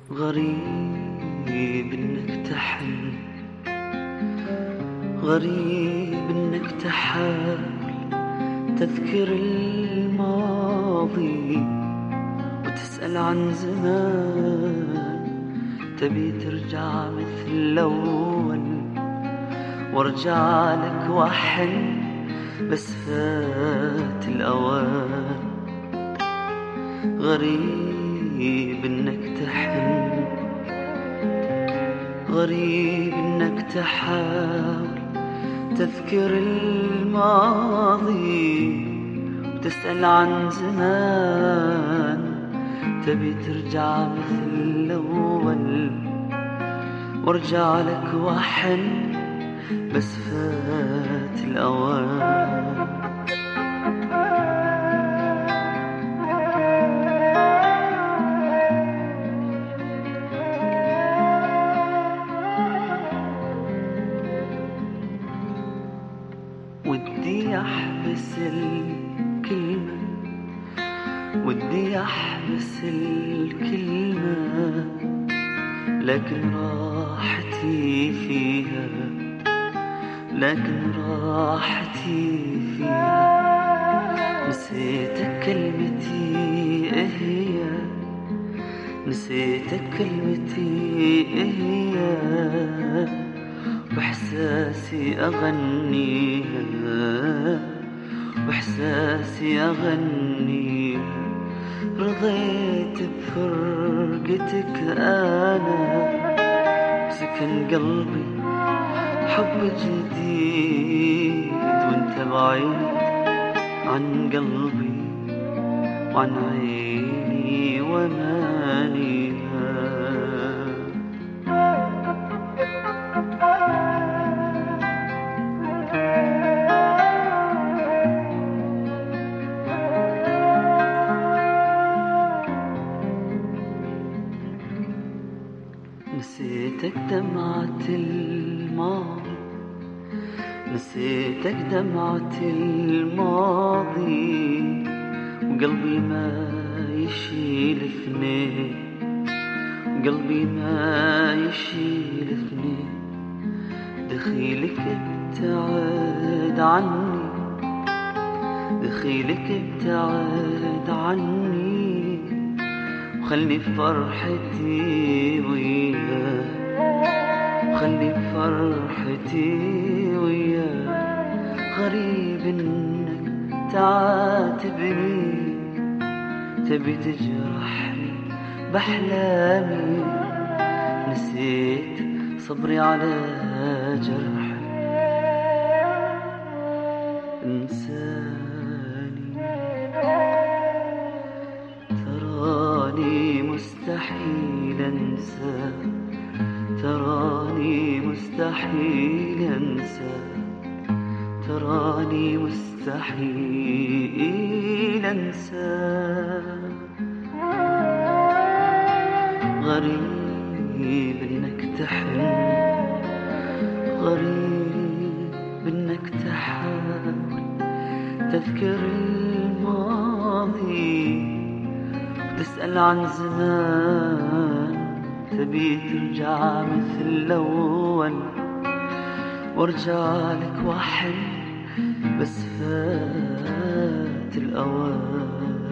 غريب انك تحن، غريب انك تحاول تذكر الماضي وتسأل عن زمان. تبي ترجع مثل الأول وارجع لك وحن، بس فات الأوان. غريب انك تحن، غريب انك تحاول تذكر الماضي وتسأل عن زمان. تبي ترجع مثل الأول وارجع لك وحن، بس فات الأوان. ودي أحبس الكلمة، ودي أحبس الكلمة، لكن راحتي فيها، لكن راحتي فيها. نسيتك كلمتي هي، نسيتك كلمتي هي، بإحساسي أغنيها، بإحساسي أغنيها. رضيت بفرقتك أنا، سكن قلبي حب جديد، وانت بعيد عن قلبي وعن عيني ومانيها. نسيتك دمعة الماضي، نسيتك دمعة الماضي، وقلبي ما يشيل اثنين، قلبي ما يشيل اثنين. دخيلك ابتعد عني، دخيلك ابتعد عني، وخلني فرحتي وياك، وخلني فرحتي وياك. غريب انك تعاتبني، تبي تجرحني بأحلامي. نسيت صبري على جرحي، انساني. تراني مستحيل انسى، تراني مستحيل انسى، تراني مستحيل انسى. غريب انك تحن، غريب انك تحاول تذكر الماضي وتسأل عن زمان. تبي ترجع مثل الأول وارجع لك وحن، بس فات الأوان.